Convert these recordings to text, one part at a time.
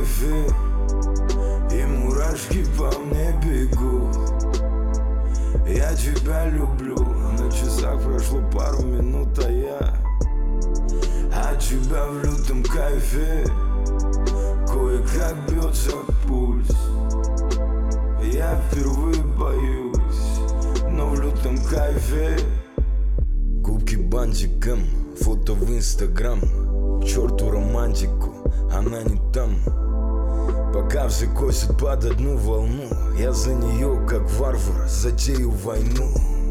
кайфе, и мурашки по мне бегут. Я тебя люблю, на часах прошло пару минут, а я от тебя в лютом кайфе. Кое-как бьется пульс, я впервые боюсь, но в лютом кайфе. Губки бантиком, фото в инстаграм. К черту романтику, она не там. Пока все косят под одну волну, я за нее, как варвар, затею войну.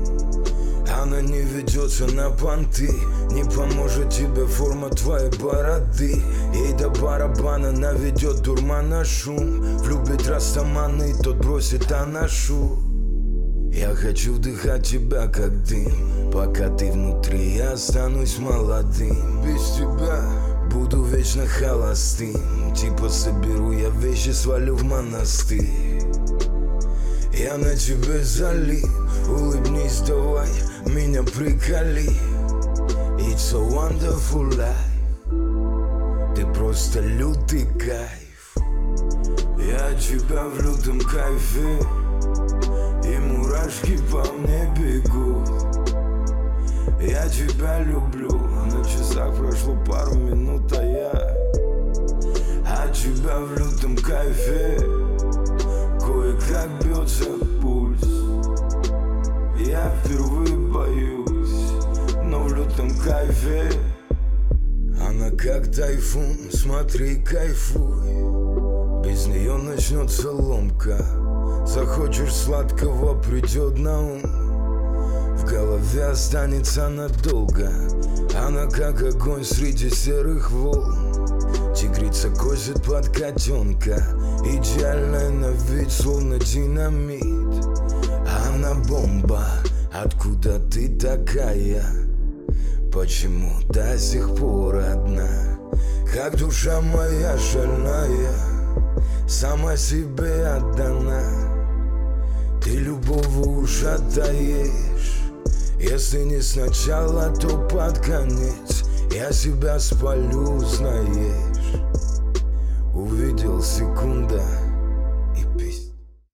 Она не ведется на понты, не поможет тебе форма твоей бороды. Ей до барабана наведет дурмана шум. Влюбит растаманы, и тот бросит анашу. Я хочу вдыхать тебя как дым, пока ты внутри, я останусь молодым. Без тебя буду вечно холостым, типа соберу я вещи, свалю в монастырь. Я на тебе залип, улыбнись давай, меня приколи. It's a wonderful life, ты просто лютый кайф. Я тебя в лютом кайфе, и мурашки по мне бегут. Я тебя люблю, на часах прошло пару минут, а я от тебя в лютом кайфе. Кое-как бьется пульс, я впервые боюсь, но в лютом кайфе. Она как тайфун, смотри, кайфуй. Без нее начнется ломка. Захочешь сладкого, придет на ум. В голове останется надолго. Она как огонь среди серых волн. Тигрица косит под котенка, идеальная на вид, словно динамит. Она бомба, откуда ты такая? Почему до сих пор одна? Как душа моя шальная, сама себе отдана. Ты любого ушатаешь, если не сначала, то под конец. Я себя спалю, знаешь. Увидел секунда и пись.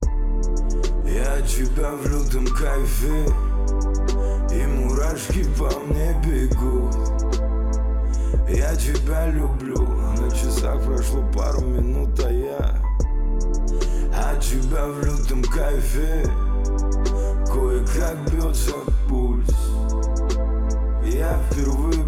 Я тебя в лютом кайфе, и мурашки по мне бегут. Я тебя люблю, на часах прошло пару минут, а я от тебя в лютом кайфе. Кое-как бьется пульс, я впервые